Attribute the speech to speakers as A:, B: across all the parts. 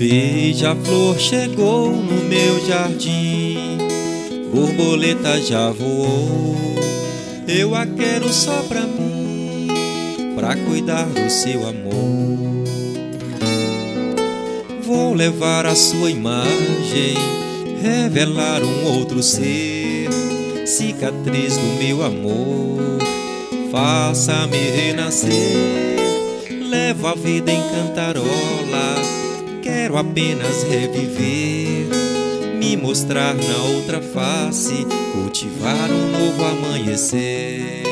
A: Beija-flor chegou no meu jardim, borboleta já voou. Eu a quero só pra mim, pra cuidar do seu amor. Vou levar a sua imagem, revelar um outro ser, cicatriz do meu amor, faça-me renascer. Levo a vida em cantarola, quero apenas reviver, me mostrar na outra face, cultivar um novo amanhecer.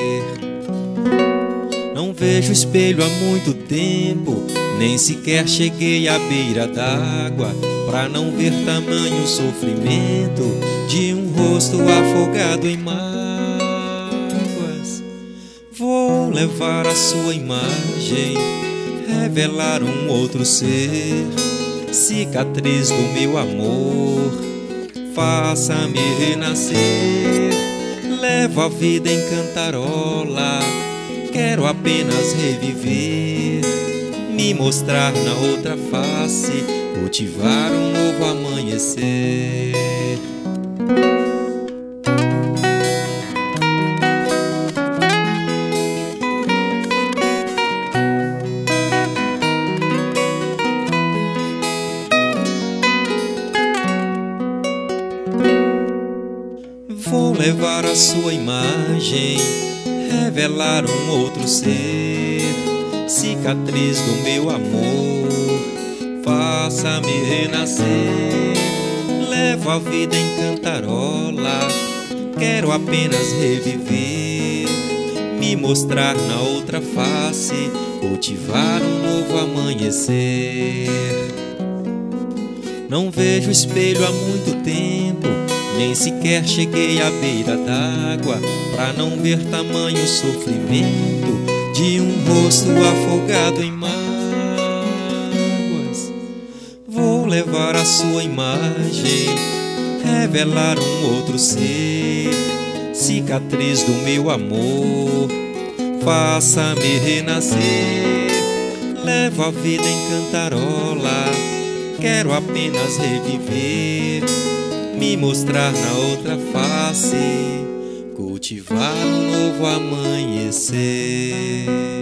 A: Não vejo espelho há muito tempo, nem sequer cheguei à beira d'água, pra não ver tamanho sofrimento de um rosto afogado em mágoas. Vou levar a sua imagem, revelar um outro ser, cicatriz do meu amor, faça-me renascer. Levo a vida em cantarola, quero apenas reviver, me mostrar na outra face, cultivar um novo amanhecer. Vou levar a sua imagem, revelar um outro ser, cicatriz do meu amor, faça-me renascer. Levo a vida em cantarola, quero apenas reviver, me mostrar na outra face, cultivar um novo amanhecer. Não vejo espelho há muito tempo, nem sequer cheguei à beira d'água, pra não ver tamanho sofrimento de um rosto afogado em mágoas. Vou levar a sua imagem, revelar um outro ser, cicatriz do meu amor, faça-me renascer. Levo a vida em cantarola, quero apenas reviver, me mostrar na outra face, cultivar um novo amanhecer.